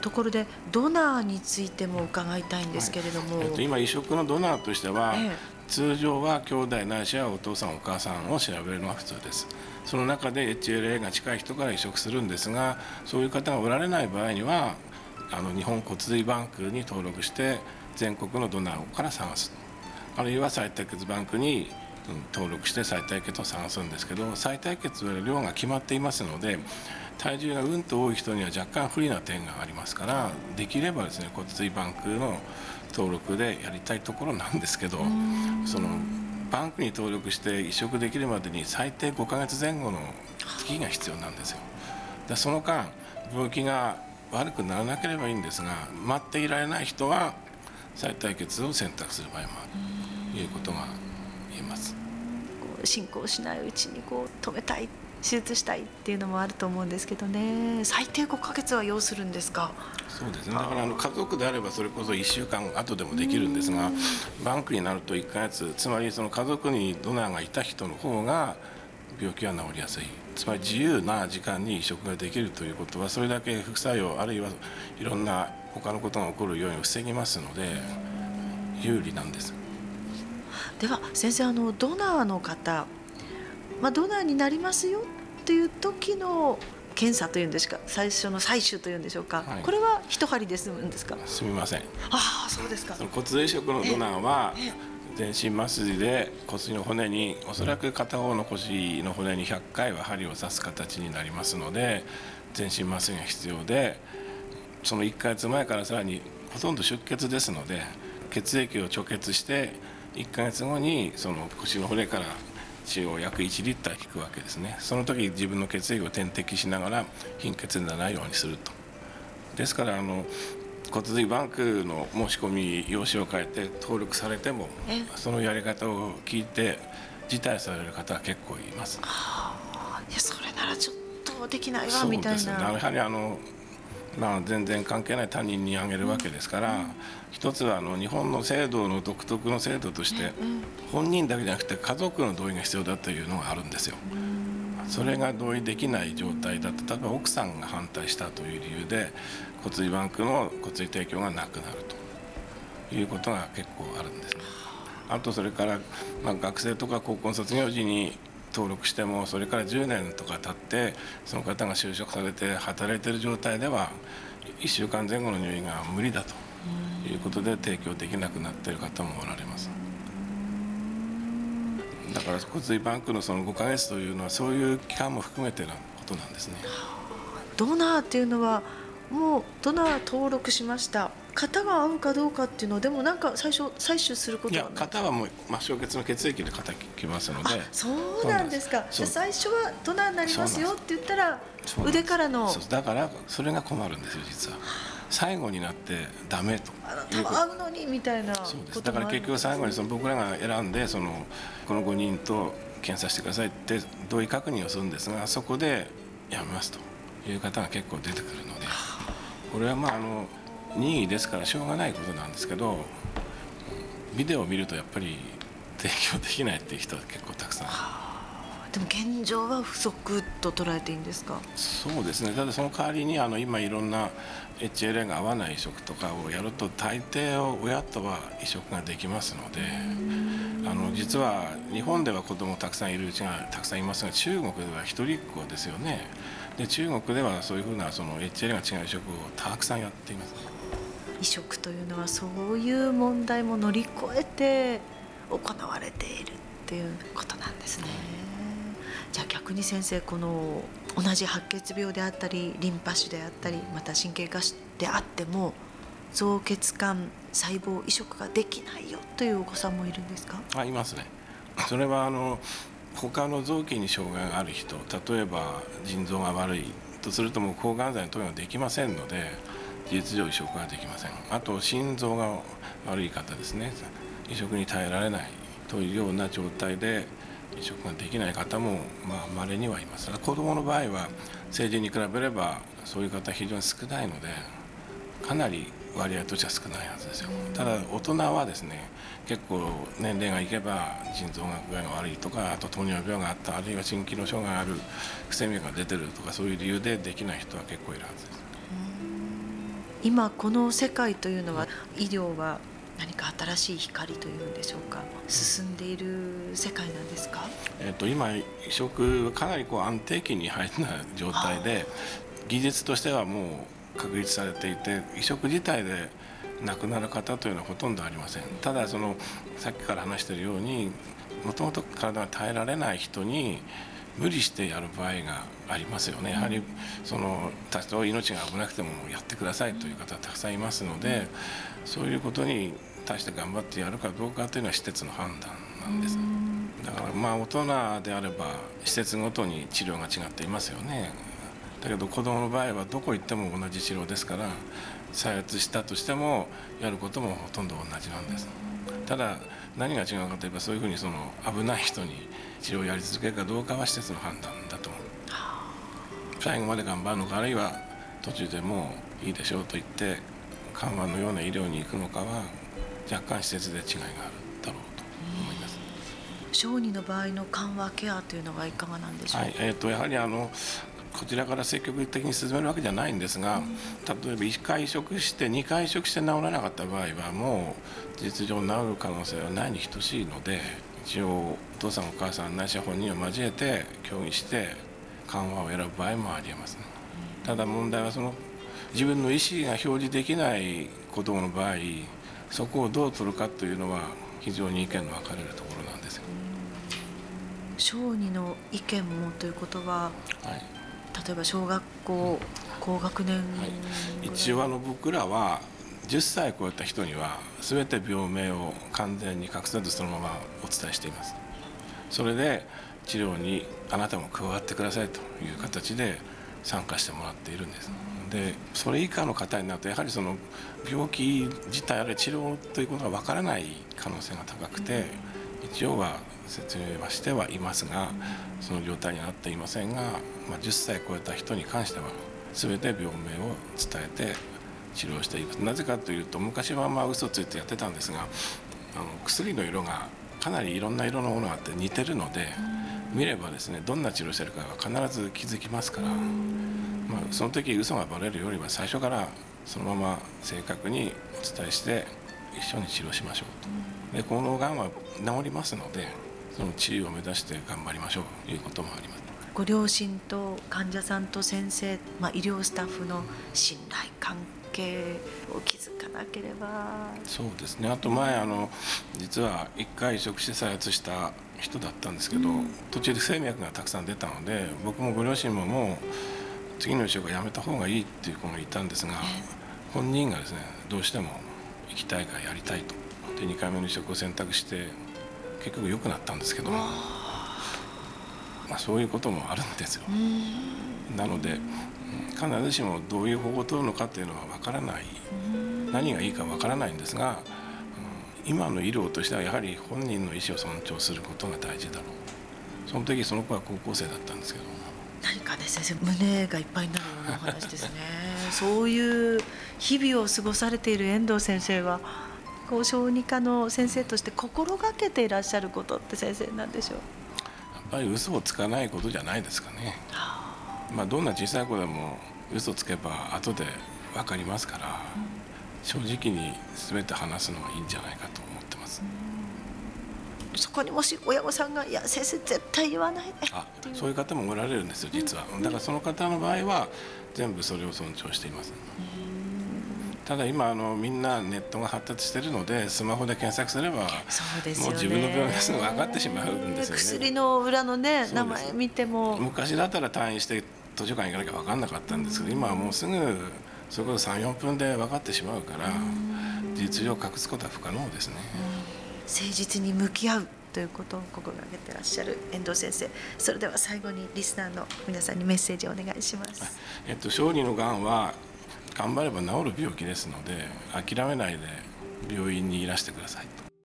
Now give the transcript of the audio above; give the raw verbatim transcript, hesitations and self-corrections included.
ところでドナーについても伺いたいんですけれども、 はいえっと、今移植のドナーとしては、 ええ、 通常は兄弟ないしはお父さんお母さんを調べるのが普通です。その中で エイチエルエー が近い人から移植するんですが、そういう方がおられない場合にはあの日本骨髄バンクに登録して全国のドナーから探す、あるいは再対血バンクに登録して再対血を探すんですけど、再対血は量が決まっていますので、体重がうんと多い人には若干不利な点がありますから、できればですね骨髄バンクの登録でやりたいところなんですけど、そのバンクに登録して移植できるまでに最低ごかげつぜん後の月が必要なんですよ。でその間病気が悪くならなければいいんですが、待っていられない人は再対血を選択する場合もあるということが言えます。 進行しないうちにこう止めたい、手術したいっていうのもあると思うんですけどね。最低ごかげつは要するんですか？ そうですね。だからあの家族であればそれこそいっしゅうかん後でもできるんですが、バンクになるといっかげつ、つまりその家族にドナーがいた人の方が病気は治りやすい、つまり自由な時間に移植ができるということは、それだけ副作用あるいはいろんな他のことが起こる要因を防ぎますので有利なんです。 では先生、あのドナーの方、まあ、ドナーになりますよっていう時の検査というんですか、最初の採取というんでしょうか、 はい、 これは一針で済むんですか？ すみません。 ああ、そうですか。 骨髄移植のドナーは全身麻酔で骨の骨に、おそらく片方の腰の骨にひゃっかいは針を刺す形になりますので、全身麻酔が必要で、そのいっかげつまえからさらにほとんど出血ですので、血液を貯血していっかげつごにその腰の骨から血を約いちリッター引くわけですね。その時自分の血液を点滴しながら貧血にならないようにすると。ですからあの骨髄バンクの申し込み用紙を変えて登録されても、そのやり方を聞いて辞退される方は結構います。 はあ、いやそれならちょっとできないわそうみたいな。 ですね。やはりあのまあ、全然関係ない他人にあげるわけですから、うん、一つはあの日本の制度の独特の制度として、うん、本人だけじゃなくて家族の同意が必要だというのがあるんですよ。うん、それが同意できない状態だと、例えば奥さんが反対したという理由で骨髄バンクの骨髄提供がなくなるということが結構あるんですね。あとそれから、まあ、学生とか高校卒業時に登録しても、それからじゅうねんとか経ってその方が就職されて働いている状態ではいっしゅうかんぜん後の入院が無理だということで提供できなくなっている方もおられます。だから骨髄バンクのそのごかげつというのはそういう期間も含めてのことなんですね。 ドナーっていうのはもうドナー登録しました、型が合うかどうかっていうのはでもなんか最初採取することはない。 いや、型はもう末梢血の血液で型きますので。 そうなんですか。じゃあ最初はドナーになりますよって言ったら腕からの。 そうだからそれが困るんですよ実は。最後になってダメとあなたは合うのにみたいなこともあるんです。 そうです。だから結局最後にその僕らが選んでそのこのごにんと検査してくださいって同意確認をするんですが、そこでやめますという方が結構出てくるので、これはまああの任意ですからしょうがないことなんですけど、ビデオを見るとやっぱり提供できないっていう人は結構たくさん。 でも現状は不足と捉えていいんですか？そうですね。ただその代わりにあの今いろんな エイチエルエー が合わない移植とかをやると大抵を親とは移植ができますので、あの実は日本では子供たくさんいるうちがたくさんいますが、中国では一人っ子ですよね。で中国ではそういうふうなその エイチエルエー が違う移植をたくさんやっています。 移植というのはそういう問題も乗り越えて行われているっていうことなんですね。じゃあ逆に先生、この同じ白血病であったりリンパ腫であったりまた神経芽腫であっても造血管細胞移植ができないよというお子さんもいるんですか？ あ、いますね。それはあの他の臓器に障害がある人、例えば腎臓が悪いとするともう抗がん剤の投与ができませんので事実上移植ができません。あと心臓が悪い方ですね、移植に耐えられないというような状態で移植ができない方もまあ稀にはいます。子どもの場合は成人に比べればそういう方は非常に少ないので、かなり割合としては少ないはずですよ。ただ大人はですね、結構年齢がいけば腎臓が具合が悪いとか、あと糖尿病があった、あるいは心機能障害がある、不整脈が出てるとか、そういう理由でできない人は結構いるはずです。 今この世界というのは医療は何か新しい光というんでしょうか、進んでいる世界なんですか？ えっと、今移植はかなりこう安定期に入った状態で、技術としてはもう確立されていて、移植自体で亡くなる方というのはほとんどありません。ただそのさっきから話しているように、もともと体が耐えられない人に無理してやる場合がありますよね。やはりその多少命が危なくてもやってくださいという方たくさんいますので、そういうことに対して頑張ってやるかどうかというのは施設の判断なんです。だからまあ大人であれば施設ごとに治療が違っていますよね。だけど子どもの場合はどこ行っても同じ治療ですから、再発したとしてもやることもほとんど同じなんです。ただ何が違うかといえば、そういうふうにその危ない人に治療をやり続けるかどうかは施設の判断だと思う。最後まで頑張るのか、あるいは途中でもういいでしょうと言って緩和のような医療に行くのかは、若干施設で違いがあるだろうと思います。 小児の場合の緩和ケアというのはいかがなんでしょうか？ はい、えー、とやはりあのこちらから積極的に進めるわけじゃないんですが、例えばいっかい移植してにかい移植して治らなかった場合は、もう事実上治る可能性はないに等しいので、一応お父さんお母さんないしは本人を交えて協議して緩和を選ぶ場合もありえますね。ただ問題はその自分の意思が表示できない子どもの場合、そこをどう取るかというのは非常に意見の分かれるところなんですよ。 小児の意見もということは、 はい、 例えば小学校高学年、はい、 一応あの僕らはじゅっさい超えた人には全て病名を完全に隠さずそのままお伝えしています。それで治療にあなたも加わってくださいという形で参加してもらっているんです。でそれ以下の方になると、やはりその病気自体あるいは治療ということがわからない可能性が高くて、一応は説明はしてはいますが、その状態にはなっていませんが、まあ、じゅっさい超えた人に関しては全て病名を伝えて治療しています。なぜかというと、昔はまあ嘘ついてやってたんですが、あの薬の色がかなりいろんな色のものがあって似てるので、見ればですね、どんな治療してるかは必ず気づきますから、まあ、その時嘘がバレるよりは最初からそのまま正確にお伝えして一緒に治療しましょうと。でこのがんは治りますので、その治癒を目指して頑張りましょうということもあります。 ご両親と患者さんと先生、まあ、医療スタッフの信頼関係を築かなければ。 そうですね。あと前あの実はいっかい移植して再発した人だったんですけど、うん、途中で不整脈がたくさん出たので、僕もご両親ももう次の移植はやめた方がいいっていう子がいたんですが、本人がですねどうしても行きたいからやりたいと。でにかいめの移植を選択して結局良くなったんですけども、まあ、そういうこともあるんですよ。なので必ずしもどういう方法を取るのかっていうのは分からない、何がいいか分からないんですが、今の医療としてはやはり本人の意思を尊重することが大事だろう。その時その子は高校生だったんですけど、 何かね先生、胸がいっぱいになるようなお話ですねそういう日々を過ごされている遠藤先生は、こう小児科の先生として心がけていらっしゃることって先生なんでしょう？ やっぱり嘘をつかないことじゃないですかね。まあ、どんな小さい子でも嘘つけば後で分かりますから、うん、正直に全て話すのはいいんじゃないかと思ってます。 うん、そこにもし親御さんが「いや先生絶対言わないで」 あ、そういう方もおられるんですよ実は。だからその方の場合は全部それを尊重しています。ただ今あのみんなネットが発達しているので、スマホで検索すればそうですよね、 もう自分の病院がすぐ分かってしまうんですよね。 薬の裏のね名前見ても、 昔だったら退院して図書館行かなきゃ分かんなかったんですけど、今はもうすぐそれこそさん、よんぷんで分かってしまうから、事実上隠すことは不可能ですね。 誠実に向き合うということを心がけてらっしゃる遠藤先生、それでは最後にリスナーの皆さんにメッセージをお願いします。 えっと、小児のがんは頑張れば治る病気ですので、諦めないで病院にいらしてくださいと。